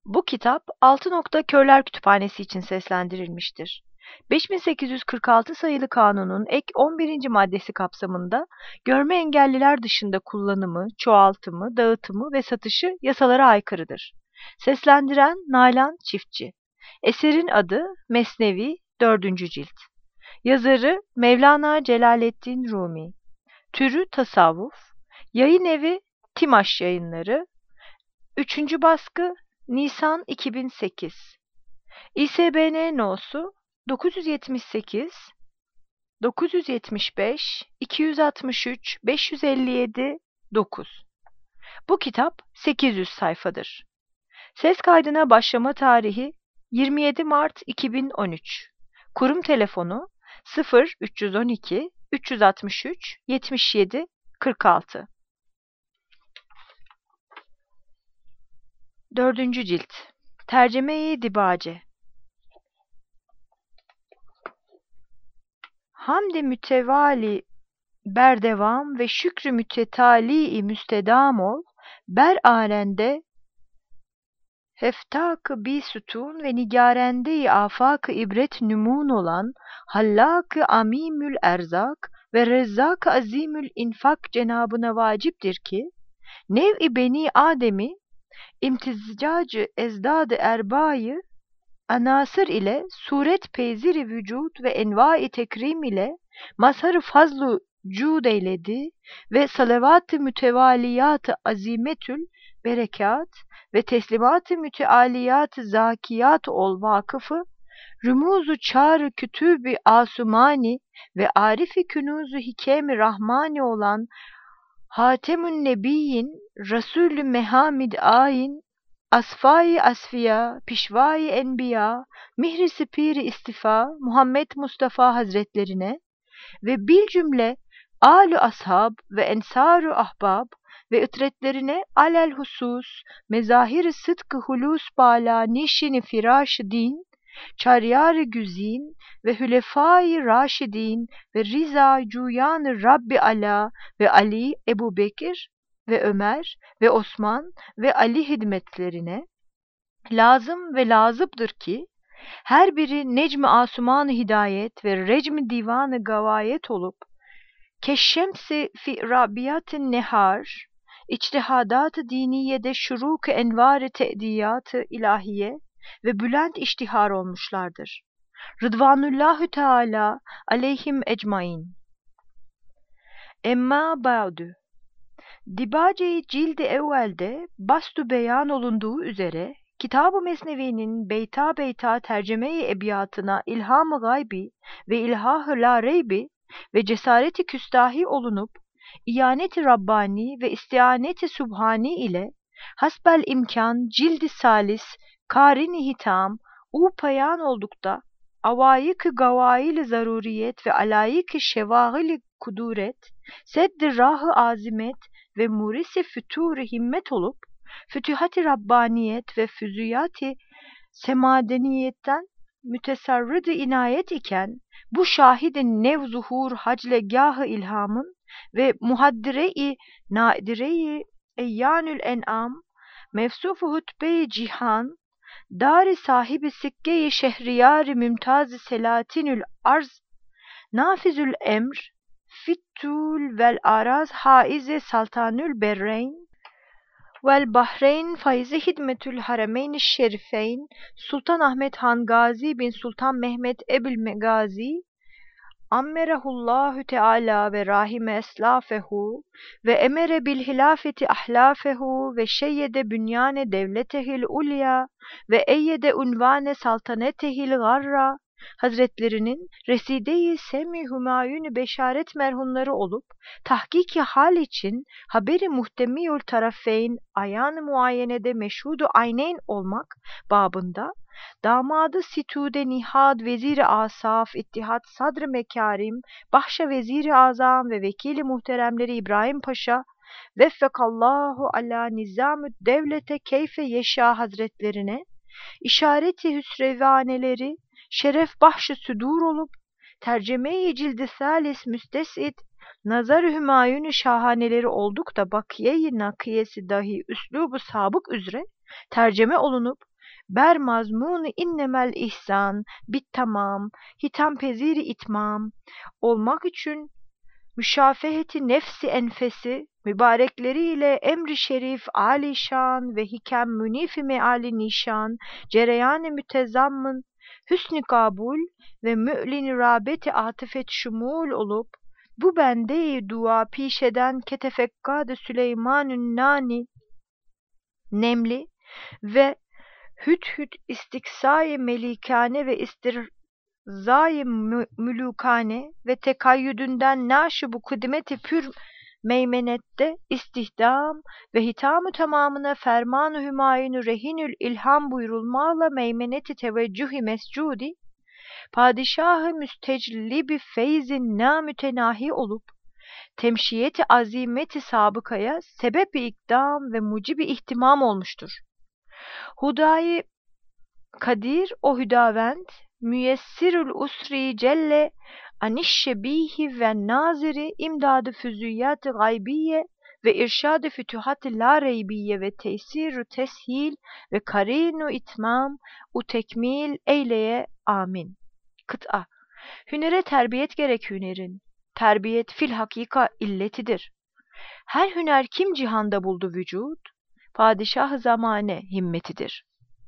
Bu kitap Altınok'ta Körler Kütüphanesi için seslendirilmiştir. 5846 sayılı kanunun ek 11. maddesi kapsamında görme engelliler dışında kullanımı, çoğaltımı, dağıtımı ve satışı yasalara aykırıdır. Seslendiren Nalan Çiftçi. Eserin adı Mesnevi 4. cilt. Yazarı Mevlana Celaleddin Rumi. Türü tasavvuf. Yayın evi Timaş Yayınları. 3. baskı Nisan 2008. ISBN no'su 978 975 263 557 9. Bu kitap 800 sayfadır. Ses kaydına başlama tarihi 27 Mart 2013. Kurum telefonu 0 312 363 77 46. 4. cilt. Tercüme-i Dibace. Hamd-i mütevali berdevam ve şükrü mütetali müstedam ol, ber alende heftak-ı bi sütun ve nigarende-i afak-ı ibret nümun olan hallak-ı amimül erzak ve rezzak-ı azimül infak cenabına vaciptir ki, nev-i beni Adem'i imtizacı ezdad-ı erbayı anasır ile suret peyziri vücut ve enva-i tekrim ile mazhar-ı fazlu cud eyledi ve salavat-ı mütevaliyat-ı azimetül berekat ve teslimat-ı mütealiyat-ı zakiyat ol vakıfı rümûz-u çâr-ı kütûb-i asumani ve arif-i künûz-u hikem-i rahmani olan Hatemün Nebiyyin, Resulü Mehamid Ayin, Asfai Asfiya, Pişvai Enbiya, Mihri Spiri İstifa, Muhammed Mustafa Hazretlerine ve bil cümle âl-ü ashab ve ensar-ı ahbab ve ıtretlerine alel husus mezahir-i sıdk-ı hulus bala nişin-i firaş-ı din, çaryar-ı güzin ve hülefâ-i raşidin ve riza cuyan-ı Rabbi Ala ve Ali, Ebu Bekir ve Ömer ve Osman ve Ali hidmetlerine lazım ve lazımdır ki her biri necm-i asuman-ı hidayet ve recm-i divan-ı gavayet olup keşşemsi fi rabiyat-ı nehar içtihadat-ı diniyede şuruk-ı envar-ı te'diyat-ı ilahiye ve bülent iştihar olmuşlardır. Rıdvanullahü Teala aleyhim ecmain. Emma ba'du. Dibace-i Cildi Evvel'de bastu beyan olunduğu üzere Kitab-ı Mesnevi'nin beyta beyta tercüme-i ebiyatına ilham-ı gaybi ve ilhah-ı la reybi ve cesareti küstahi olunup iyanet-i Rabbani ve istianet-i Sübhani ile hasbel imkan cildi salis karin-i hitam payan oldukta avayık-ı gavail-i zaruriyet ve alayık-ı şevâgil-i kuduret sedd-i rah-ı azimet ve murisi fütûr-i himmet olup fütühat-i Rabbaniyet ve füzûyat-i semadeniyetten mütesarrid-i inayet iken bu şahid-i nev zuhur haclegâh-ı ilhamın ve muhaddire-i nadire-i eyyanül en'am mevsuf-u hutbe-i cihan dar-ı sahibi sikke-i şehriyar-ı mümtaz-ı selatinül arz nafizül emr fittul vel araz haiz-i saltanül berreyn vel bahreyn faiz-i hidmetül haremeyn-i şerifeyn Sultan Ahmet Han Gazi bin Sultan Mehmet Ebil Megazi ammerehullahu teala ve rahime eslafehu ve emere bil hilafeti ahlafehu ve şeyyede bünyane devletehil ulya ve eyyede unvane saltanetehil garra Hazretlerinin reside-i Semi Hümayun beşaret merhunları olup tahkiki hal için haberi muhtemiyül tarafeyn ayan-ı muayenede meşhudu ayneyn olmak babında damadı Situde Nihad Vezir-i Asaf İttihat Sadr-ı Mekarim Bahşa Vezir-i Azam ve Vekili Muhteremleri İbrahim Paşa Veffekallahu ala nizamü devlete keyfe yeşâ Hazretlerine işareti hüsrevaneleri şeref bahş-ı südur olup tercüme-i cildi salis müstesid nazar-ı hümayun-u şahaneleri olduk da bakiye-i nakiyesi dahi üslubu sabık üzere tercüme olunup ber mazmunu innemel ihsan, bit tamam, hitam peziri itmam, olmak için müşafeheti nefsi enfesi, mübarekleriyle emri şerif alişan ve hikem münifi meali nişan, cereyan-ı mütezammın, hüsnü kabul ve mü'lin rağbeti atıfet şumul olup, bu bende-i dua pişeden ketefekkâd-ı Süleyman-ı Nani, nemli ve hüt istiksai melikane ve zai mülukane ve tekayyüdünden naşı bu kıdmeti pür meymenette istihdam ve hitamı tamamına ferman-ı hümayunu rehinül ilham buyurulmağla meymeneti teveccühi mescudi, padişahı müsteclibi feyzin namütenahi olup, temşiyeti azimeti sabıkaya sebep-i ikdam ve mucibi ihtimam olmuştur. Hudayi Kadir o hüdavend, müyessirül usri celle anişşebihi ve naziri imdadı füzüyyat-ı gaybiye ve irşad-ı fütühat-ı la reybiye ve tesir-ü teshil ve karin-u itmam u tekmil eyleye amin. Kıta. Hünere terbiyet gerek hünerin. Terbiyet fil hakika illetidir. Her hüner kim cihanda buldu vücut? Padişah-ı zamane himmetidir.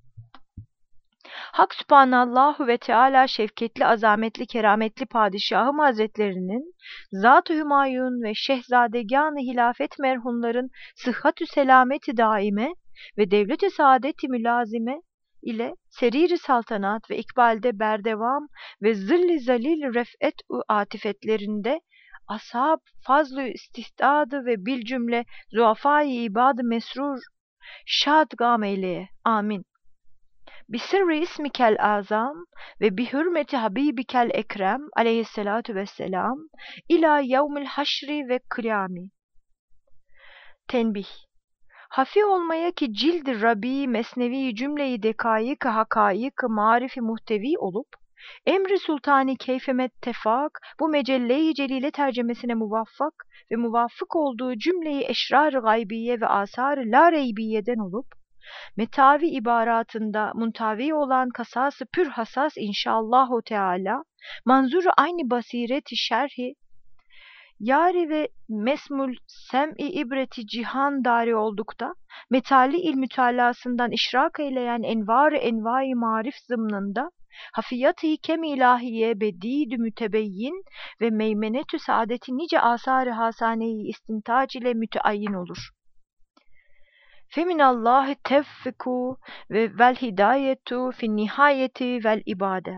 Hak Sübhanallahu ve Teala şefketli, azametli, kerametli Padişahım Hazretlerinin Zat-ı Hümayun ve Şehzadegân-ı Hilafet merhumların sıhhat-ü selameti daime ve devlet-i saadet-i mülazime ile serir-i saltanat ve ikbalde berdevam ve zilli zalil ref'et-u atifetlerinde ashab fazl-ı istihdadı ve bil cümle zuafâ-i ibad-ı mesrur şad gam eyleye. Amin. Bisirri ismikel azam ve bihürmeti habibikel ekrem aleyhissalatu vesselam ila yevmil haşri ve kıyami. Tenbih. Hafi olmaya ki cild-i rabi mesnevi cümleyi dekayık hakayık marifi muhtevi olup emri sultani keyfemet tefak bu mecelle-i celile tercemesine muvaffak ve muvaffık olduğu cümleyi eşrar-ı gaybiye ve asar-ı la reybiyeden olup metavi ibaratında muntavi olan kasası pür hasas inşallahu teala manzuru aynı basireti şerhi yari ve mesmul sem'i ibreti cihan dari oldukta metali ilmütalasından işrak eyleyen envar-ı envai marif zımnında hafiyat-ı kem ilahiye bedid-ü mütebeyyin ve meymenetü saadeti nice asar-ı hasane-i istintac ile müteayyin olur. Feminallahi tevfiku ve vel hidayetu fin nihayeti vel ibade.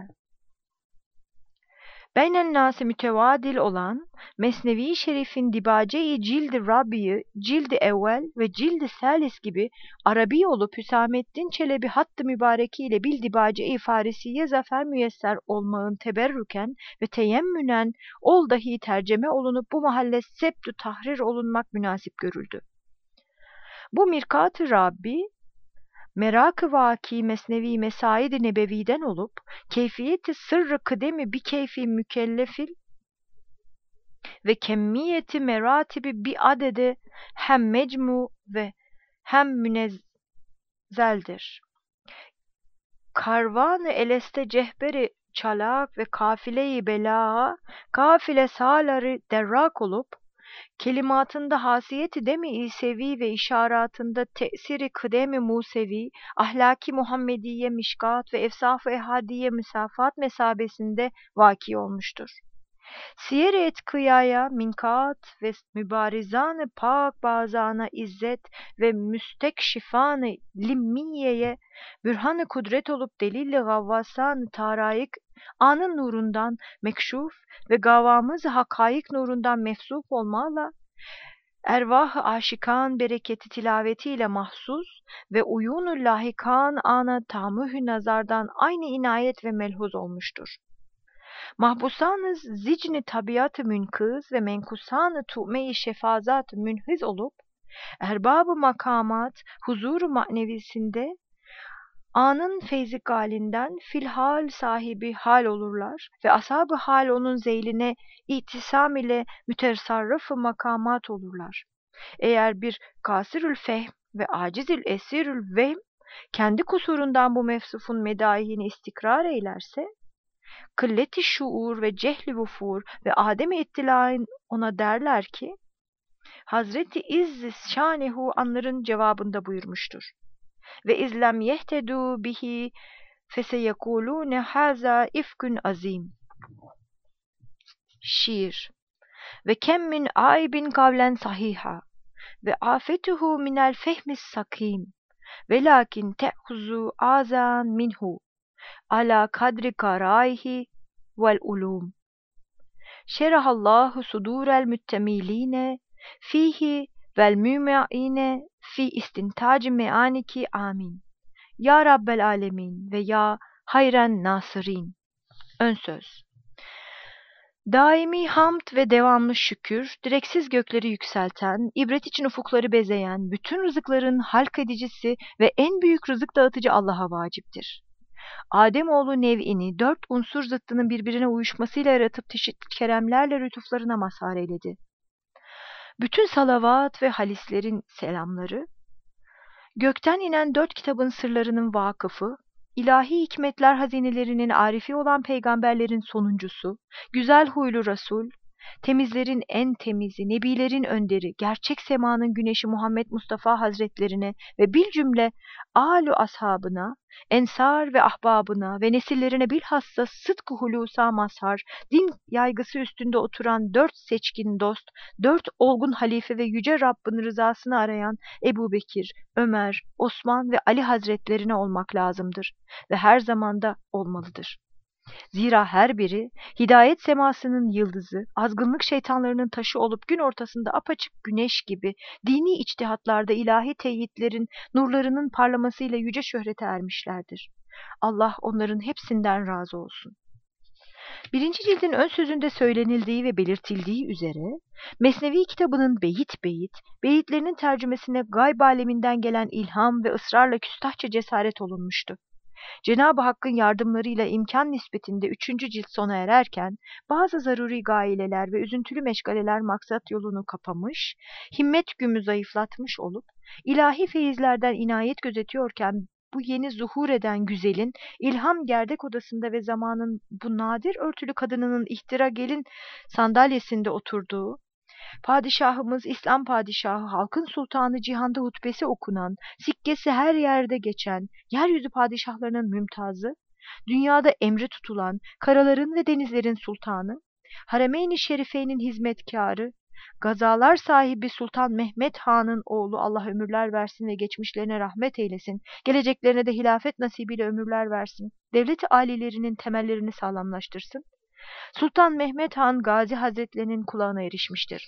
Beynen nâsi mütevadil olan Mesnevi Şerif'in dibace-i Cild-i Rabi'yi, Cild-i Evvel ve Cild-i Salis gibi Arabi olup Hüsamettin Çelebi hattı mübareki ile bil dibace-i Farisiye zafer müyesser olmağın teberrüken ve teyemmünen ol dahi terceme olunup bu mahalle septu tahrir olunmak münasip görüldü. Bu mirkat-ı Rabbi, merak-ı vaki mesnevi mesaid-i nebeviden olup, keyfiyeti sırrı kıdemi bir keyfi mükellefil ve kemmiyeti meratibi bir adede hem mecmu ve hem münezzeldir. Karvan-ı eleste cehberi çalak ve kafile-i belağa, kafile sağları derrak olup, kelimatında hasiyeti demi-i sevi ve işaratında tesiri kıdemi musevi, ahlaki Muhammediye mişkat ve efsaf-ı ehadiye misafat mesabesinde vaki olmuştur. Siyer-i etkıyaya minkat ve mübarizan-ı pak bazana izzet ve müstekşifan-ı limmiyeye bürhan-ı kudret olup delil-i gavvasan-ı tarayık anın nurundan mekşuf ve gavamız hakayık nurundan mefsuf olmağla ervah-ı aşikan bereketi tilavetiyle mahsus ve uyun-u lahikan ana tamüh-ü nazardan aynı inayet ve melhuz olmuştur. Mahbusanız zicni tabiat-ı münkız ve menkusan-ı tu'me-i şefazat münhiz olup, erbab-ı makamat huzur-u manevisinde anın feyzi galinden filhal sahibi hal olurlar ve ashab-ı hal onun zeyline itisam ile mütesarrıf-ı makamat olurlar. Eğer bir kasirül fehm ve acizül esirül vehm kendi kusurundan bu mevsufun medahini istikrar eylerse, kılleti şuur ve cehli vufur ve adem-i ittilain ona derler ki, Hazreti İzz Şanehu anların cevabında buyurmuştur. Ve izlem yehtedu bihi feseyekulune haza ifkün azim. Şiir. Ve kem min aibin kavlen sahiha ve afetuhu minel fehmis sakim ve lakin te'huzu azan minhu ala kadri karaihi vel ulum. Şerahallahu sudurel müttemiline fihi vel müme'ine fi istintac meaniki amin. Ya Rabbel alemin ve ya hayren nasirin. Ön söz. Daimi hamd ve devamlı şükür, direksiz gökleri yükselten, ibret için ufukları bezeyen, bütün rızıkların halk edicisi ve en büyük rızık dağıtıcı Allah'a vaciptir. Ademoğlu nev'ini dört unsur zıttının birbirine uyuşmasıyla yaratıp çeşitli keremlerle lütuflarına mazhar eyledi. Bütün salavat ve halislerin selamları, gökten inen dört kitabın sırlarının vakıfı, ilahi hikmetler hazinelerinin arifi olan peygamberlerin sonuncusu, güzel huylu Resul, temizlerin en temizi, nebilerin önderi, gerçek semanın güneşi Muhammed Mustafa Hazretlerine ve bilcümle âlu ashabına, ensar ve ahbabına ve nesillerine bilhassa sıdk-ı hulusa mazhar, din yaygısı üstünde oturan dört seçkin dost, dört olgun halife ve yüce Rabbin rızasını arayan Ebu Bekir, Ömer, Osman ve Ali Hazretlerine olmak lazımdır ve her zamanda olmalıdır. Zira her biri hidayet semasının yıldızı, azgınlık şeytanlarının taşı olup gün ortasında apaçık güneş gibi dini içtihatlarda ilahi teyitlerin nurlarının parlamasıyla yüce şöhrete ermişlerdir. Allah onların hepsinden razı olsun. Birinci cildin ön sözünde söylenildiği ve belirtildiği üzere, Mesnevi kitabının beyit beyit, beyitlerinin tercümesine gayb aleminden gelen ilham ve ısrarla küstahça cesaret olunmuştu. Cenab-ı Hakk'ın yardımlarıyla imkan nispetinde 3. cilt sona ererken, bazı zaruri gaileler ve üzüntülü meşgaleler maksat yolunu kapamış, himmet gümü zayıflatmış olup, ilahi feyizlerden inayet gözetiyorken, bu yeni zuhur eden güzelin, ilham gerdek odasında ve zamanın bu nadir örtülü kadınının ihtira gelin sandalyesinde oturduğu, padişahımız İslam padişahı, halkın sultanı cihanda hutbesi okunan, sikkesi her yerde geçen, yeryüzü padişahlarının mümtazı, dünyada emri tutulan, karaların ve denizlerin sultanı, Haremeyn-i Şerifeyn'in hizmetkarı, gazalar sahibi Sultan Mehmet Han'ın oğlu, Allah ömürler versin ve geçmişlerine rahmet eylesin, geleceklerine de hilafet nasibiyle ömürler versin, devlet-i âlilerinin temellerini sağlamlaştırsın. Sultan Mehmet Han Gazi Hazretlerinin kulağına erişmiştir.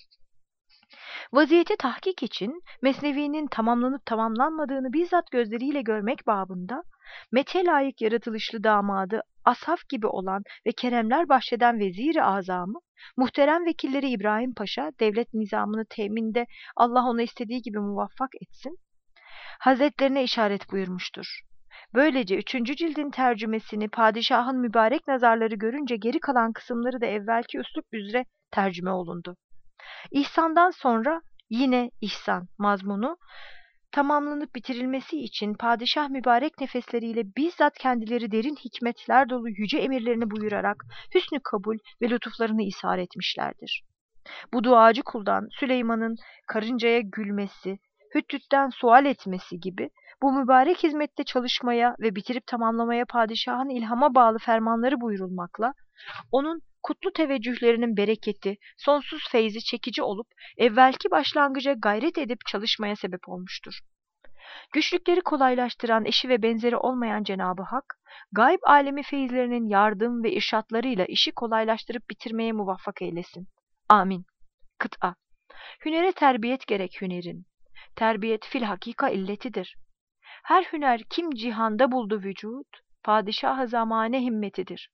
Vaziyeti tahkik için Mesnevi'nin tamamlanıp tamamlanmadığını bizzat gözleriyle görmek babında, methe layık yaratılışlı damadı Ashaf gibi olan ve keremler bahşeden vezir-i azamı, muhterem vekilleri İbrahim Paşa, devlet nizamını teminde Allah ona istediği gibi muvaffak etsin, Hazretlerine işaret buyurmuştur. Böylece 3. cildin tercümesini padişahın mübarek nazarları görünce geri kalan kısımları da evvelki üslup üzere tercüme olundu. İhsandan sonra yine ihsan mazmunu tamamlanıp bitirilmesi için padişah mübarek nefesleriyle bizzat kendileri derin hikmetler dolu yüce emirlerini buyurarak hüsnü kabul ve lütuflarını ishar etmişlerdir. Bu duacı kuldan Süleyman'ın karıncaya gülmesi, Hüttüt'ten sual etmesi gibi bu mübarek hizmette çalışmaya ve bitirip tamamlamaya padişahın ilhama bağlı fermanları buyurulmakla, onun kutlu teveccühlerinin bereketi, sonsuz feyzi çekici olup evvelki başlangıca gayret edip çalışmaya sebep olmuştur. Güçlükleri kolaylaştıran eşi ve benzeri olmayan Cenab-ı Hak, gayb alemi feyizlerinin yardım ve irşatlarıyla işi kolaylaştırıp bitirmeye muvaffak eylesin. Amin. Kıta. Hünere terbiyet gerek hünerin. Terbiyet fil hakika illetidir. Her hüner kim cihanda buldu vücut, padişah-ı zamane himmetidir.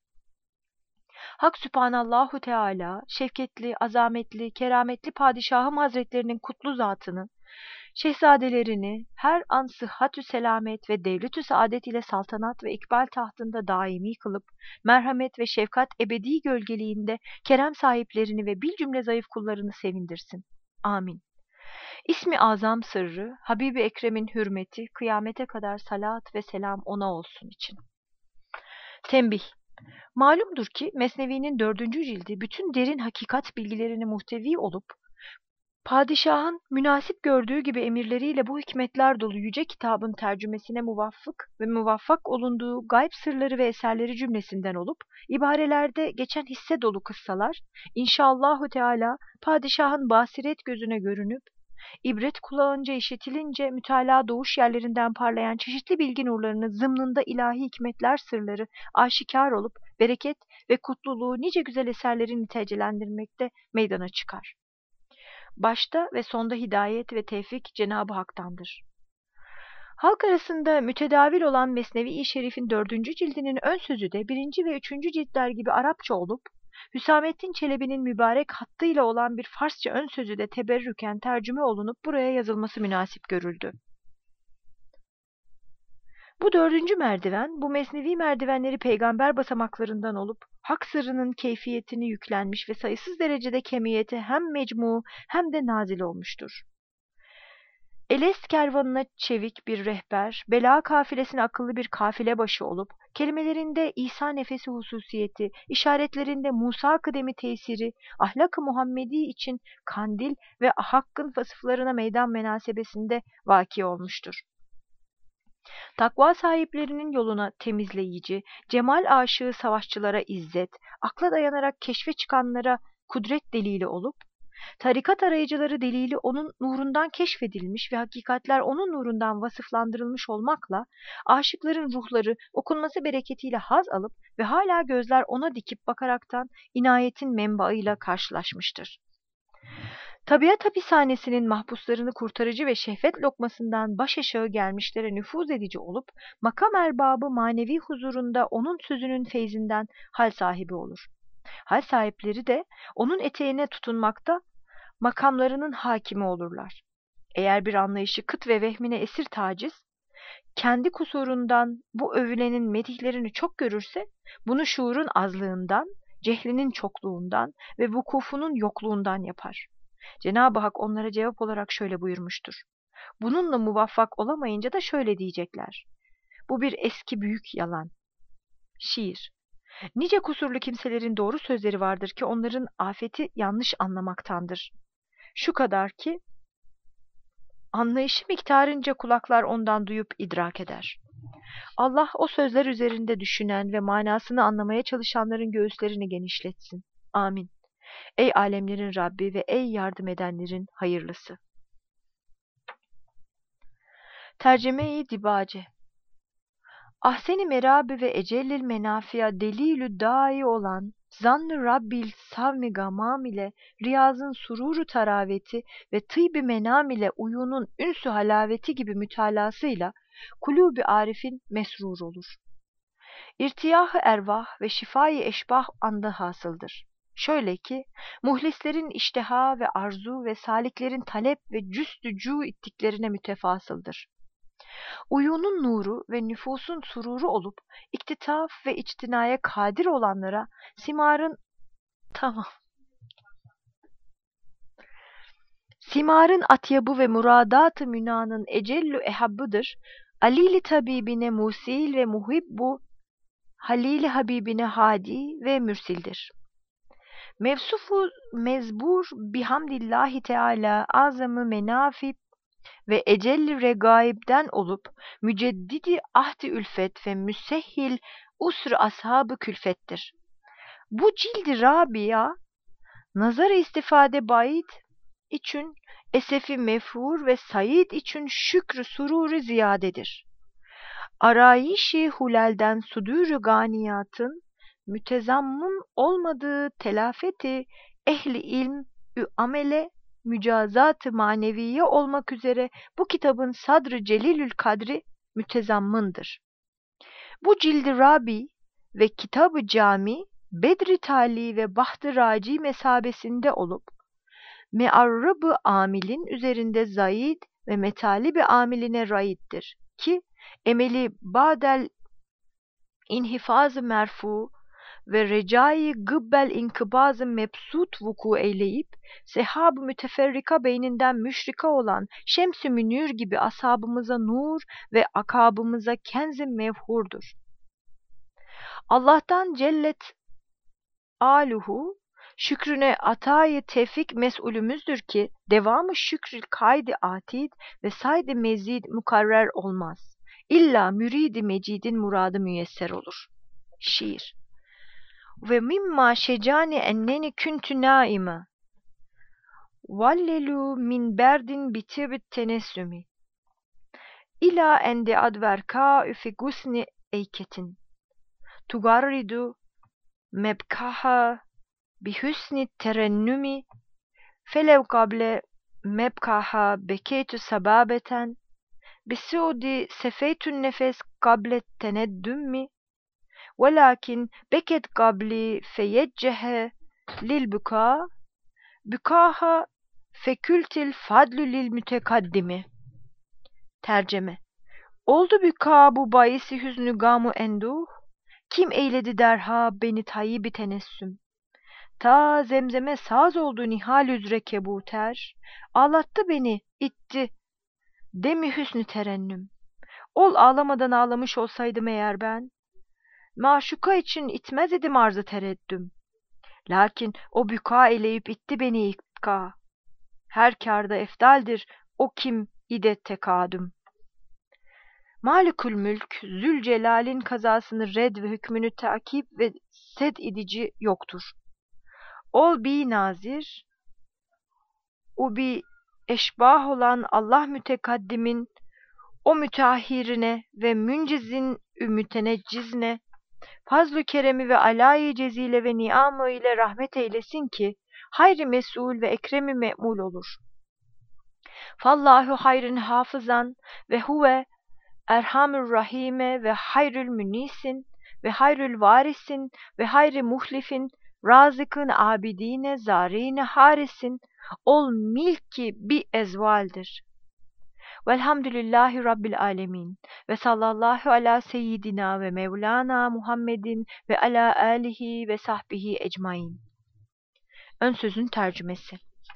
Hak Sübhanallahu Teala, şefketli, azametli, kerametli padişahım hazretlerinin kutlu zatını, şehzadelerini her an sıhhatü selamet ve devletü saadet ile saltanat ve ikbal tahtında daimi kılıp, merhamet ve şefkat ebedi gölgeliğinde kerem sahiplerini ve bilcümle zayıf kullarını sevindirsin. Amin. İsmi azam sırrı, Habibi Ekrem'in hürmeti, kıyamete kadar salat ve selam ona olsun için. Tembih. Malumdur ki Mesnevi'nin 4. cildi bütün derin hakikat bilgilerini muhtevi olup, padişahın münasip gördüğü gibi emirleriyle bu hikmetler dolu yüce kitabın tercümesine muvaffak olunduğu gayb sırları ve eserleri cümlesinden olup, ibarelerde geçen hisse dolu kıssalar, inşallahü teala padişahın basiret gözüne görünüp, ibret kulağınca işitilince mütalaa doğuş yerlerinden parlayan çeşitli bilgi nurlarını zımnında ilahi hikmetler sırları aşikar olup, bereket ve kutluluğu nice güzel eserleri nitecelendirmekte meydana çıkar. Başta ve sonda hidayet ve tevfik Cenab-ı Hak'tandır. Halk arasında mütedavil olan Mesnevi-i Şerif'in 4. cildinin ön sözü de 1. ve 3. ciltler gibi Arapça olup, Hüsamettin Çelebi'nin mübarek hattıyla olan bir Farsça ön sözü de teberrüken tercüme olunup buraya yazılması münasip görüldü. Bu 4. merdiven, bu mesnevi merdivenleri peygamber basamaklarından olup, hak sırrının keyfiyetini yüklenmiş ve sayısız derecede kemiyeti hem mecmu hem de nazil olmuştur. Elest kervanına çevik bir rehber, bela kafilesine akıllı bir kafile başı olup, kelimelerinde İsa nefesi hususiyeti, işaretlerinde Musa kıdemi tesiri, ahlak-ı Muhammedi için kandil ve hakkın vasıflarına meydan münasebesinde vaki olmuştur. Takva sahiplerinin yoluna temizleyici, cemal aşığı savaşçılara izzet, akla dayanarak keşfe çıkanlara kudret delili olup, tarikat arayıcıları delili onun nurundan keşfedilmiş ve hakikatler onun nurundan vasıflandırılmış olmakla, aşıkların ruhları okunması bereketiyle haz alıp ve hala gözler ona dikip bakaraktan inayetin menbaıyla karşılaşmıştır. Tabiat hapishanesinin mahpuslarını kurtarıcı ve şehvet lokmasından baş aşağı gelmişlere nüfuz edici olup, makam erbabı manevi huzurunda onun sözünün feyzinden hal sahibi olur. Hal sahipleri de onun eteğine tutunmakta, makamlarının hakimi olurlar. Eğer bir anlayışı kıt ve vehmine esir taciz, kendi kusurundan bu övülenin medihlerini çok görürse, bunu şuurun azlığından, cehlinin çokluğundan ve vukufunun yokluğundan yapar. Cenab-ı Hak onlara cevap olarak şöyle buyurmuştur. Bununla muvaffak olamayınca da şöyle diyecekler. Bu bir eski büyük yalan. Şiir. Nice kusurlu kimselerin doğru sözleri vardır ki onların afeti yanlış anlamaktandır. Şu kadar ki, anlayışı miktarınca kulaklar ondan duyup idrak eder. Allah o sözler üzerinde düşünen ve manasını anlamaya çalışanların göğüslerini genişletsin. Amin. Ey alemlerin Rabbi ve ey yardım edenlerin hayırlısı. Tercüme-i Dibace. Ahsen-i merabi ve ecellil menafiya delilü dâi olan zannı Rabbil savmi gamam ile riyazın sururu taraveti ve tıyb-i menam ile uyunun ünsü halaveti gibi mütalasıyla kulûb-i arifin mesrur olur. İrtiyah-ı ervah ve şifai eşbah anda hasıldır. Şöyle ki, muhlislerin iştiha ve arzu ve saliklerin talep ve cüstü ittiklerine mütefasıldır. Uyunun nuru ve nüfusun sururu olup, iktitaf ve içtinaya kadir olanlara, simarın atyabı ve muradat-ı münanın ecellü ehabbıdır, alili tabibine musil ve muhibbu, halili habibine hadi ve mürsildir. Mevsufu mezbur bihamdillahi teala azamı menafib ve ecelli regaibden olup müceddidi ahdi ülfet ve müsehhil usr ashabı külfettir. Bu cildi Rabia nazar istifade bayit için esefi mefhur ve sayid için şükrü sururu ziyadedir. Arayişi hulalden sudûr-ü ganiyatın mütezammım olmadığı telafeti ehli ilm ü amele mücazat-ı maneviye olmak üzere bu kitabın sadr-ı celilül kadri mütezammındır. Bu cildi Rabi ve kitab-ı cami Bedri Tali ve Baht-ı Raci mesabesinde olup me'arrab-ı amilin üzerinde zayid ve metalib-i amiline raiddir ki emeli badel inhifaz-ı merfu ve recai gıbbel inkibazı mebsut vuku eyleyip, sehab-ı müteferrika beyninden müşrika olan şems-i münir gibi ashabımıza nur ve akabımıza kenz-i mevhurdur. Allah'tan cellet aluhu şükrüne atayı tevfik mes'ulümüzdür ki devamı şükrül kaydı atid ve saydı mezid mukarrer olmaz. İlla müridi mecidin muradı müyesser olur. Şiir. Ve mimma şecani enneni küntü naime vallelu min berdin bitibit tenessümi ila endi adverka üfi gusni eyketin tugarridu mebkaha bihüsni terennümi felev kable mebkaha bekeytü sababeten bisuudi sefeytün nefes kablet teneddümmi velakin beket kabli feyeccehe lil büka bükaha fekültil fadlü lil mütekaddimi. Terceme. Oldu büka bu bayisi hüznü gamu enduh, kim eyledi derha beni tayyibi tenessüm. Ta zemzeme saz oldu nihal üzre kebuter, ağlattı beni, itti, demi hüsnü terennüm. Ol ağlamadan ağlamış olsaydım eğer ben, maşuka için itmez idim arzı tereddüm. Lakin o büka eleyip itti beni ikka. Her kârda efdaldir o kim idet tekadüm. Malikül Mülk, Zülcelal'in kazasını red ve hükmünü takip ve sed edici yoktur. Ol bi nazir, ubi eşbah olan Allah mütekaddimin, o müteahhirine ve müncizin müteneccizne, fazl-ı keremi ve alâ-i cezile ve ni'amı ile rahmet eylesin ki, hayri mes'ul ve ekremi me'mul olur. Fallahu hayrın hafızan ve huve erhamür rahime ve hayrül münisin ve hayrül varisin ve hayri muhlifin razıkın abidine zarine harisin ol milki bi ezvaldir. Velhamdülillahi Rabbil alemin ve sallallahu ala seyyidina ve mevlana Muhammedin ve ala alihi ve sahbihi ecmain. Ön sözün tercümesi.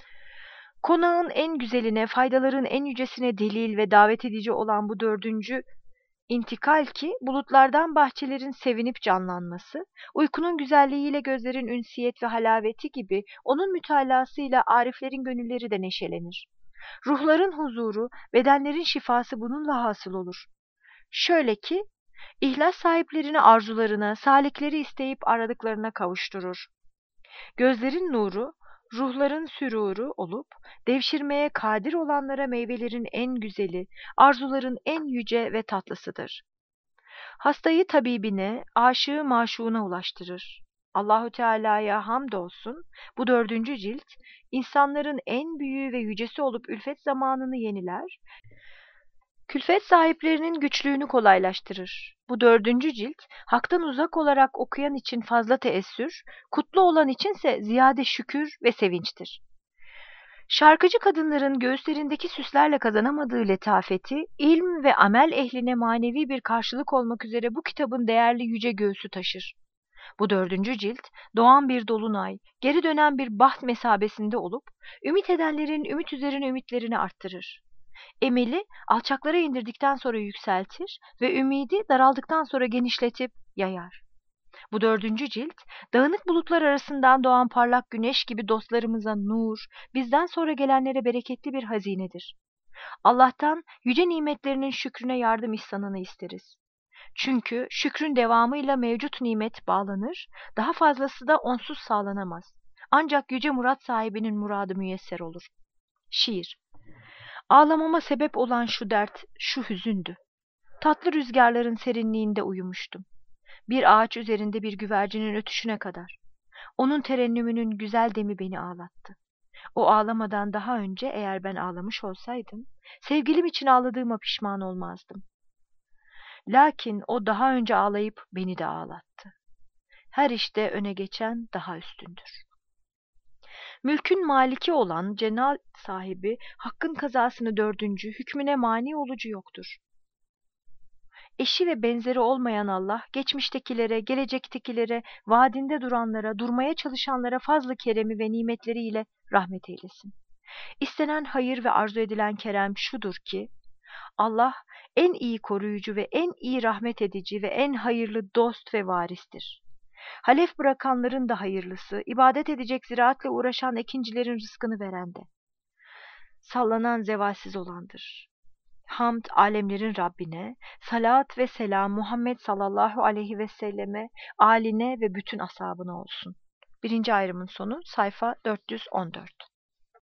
Konağın en güzeline, faydaların en yücesine delil ve davet edici olan bu dördüncü intikal ki, bulutlardan bahçelerin sevinip canlanması, uykunun güzelliğiyle gözlerin ünsiyet ve halaveti gibi, onun mütalasıyla ariflerin gönülleri de neşelenir. Ruhların huzuru, bedenlerin şifası bununla hasıl olur. Şöyle ki, ihlas sahiplerini arzularına, salikleri isteyip aradıklarına kavuşturur. Gözlerin nuru, ruhların süruru olup, devşirmeye kadir olanlara meyvelerin en güzeli, arzuların en yüce ve tatlısıdır. Hastayı tabibine, aşığı maşuğuna ulaştırır. Allahu Teala'ya hamdolsun, bu dördüncü cilt, insanların en büyüğü ve yücesi olup ülfet zamanını yeniler, külfet sahiplerinin güçlüğünü kolaylaştırır. Bu dördüncü cilt, haktan uzak olarak okuyan için fazla teessür, kutlu olan içinse ziyade şükür ve sevinçtir. Şarkıcı kadınların göğüslerindeki süslerle kazanamadığı letafeti, ilm ve amel ehline manevi bir karşılık olmak üzere bu kitabın değerli yüce göğsü taşır. Bu dördüncü cilt, doğan bir dolunay, geri dönen bir baht mesabesinde olup, ümit edenlerin ümit üzerine ümitlerini arttırır. Emeli alçaklara indirdikten sonra yükseltir ve ümidi daraldıktan sonra genişletip yayar. Bu dördüncü cilt, dağınık bulutlar arasından doğan parlak güneş gibi dostlarımıza nur, bizden sonra gelenlere bereketli bir hazinedir. Allah'tan yüce nimetlerinin şükrüne yardım ihsanını isteriz. Çünkü şükrün devamıyla mevcut nimet bağlanır, daha fazlası da onsuz sağlanamaz. Ancak yüce murat sahibinin muradı müyesser olur. Şiir. Ağlamama sebep olan şu dert, şu hüzündü. Tatlı rüzgarların serinliğinde uyumuştum. Bir ağaç üzerinde bir güvercinin ötüşüne kadar. Onun terennümünün güzel demi beni ağlattı. O ağlamadan daha önce eğer ben ağlamış olsaydım, sevgilim için ağladığıma pişman olmazdım. Lakin o daha önce ağlayıp beni de ağlattı. Her işte öne geçen daha üstündür. Mülkün maliki olan cenab sahibi, hakkın kazasını dördüncü, hükmüne mani olucu yoktur. Eşi ve benzeri olmayan Allah, geçmiştekilere, gelecektekilere, vaadinde duranlara, durmaya çalışanlara fazla keremi ve nimetleriyle rahmet eylesin. İstenen hayır ve arzu edilen kerem şudur ki, Allah en iyi koruyucu ve en iyi rahmet edici ve en hayırlı dost ve varistir. Halef bırakanların da hayırlısı, ibadet edecek ziraatle uğraşan ekincilerin rızkını veren de. Sallanan zevalsiz olandır. Hamd alemlerin Rabbine, salat ve selam Muhammed sallallahu aleyhi ve selleme, âline ve bütün ashabına olsun. Birinci ayrımın sonu sayfa 414.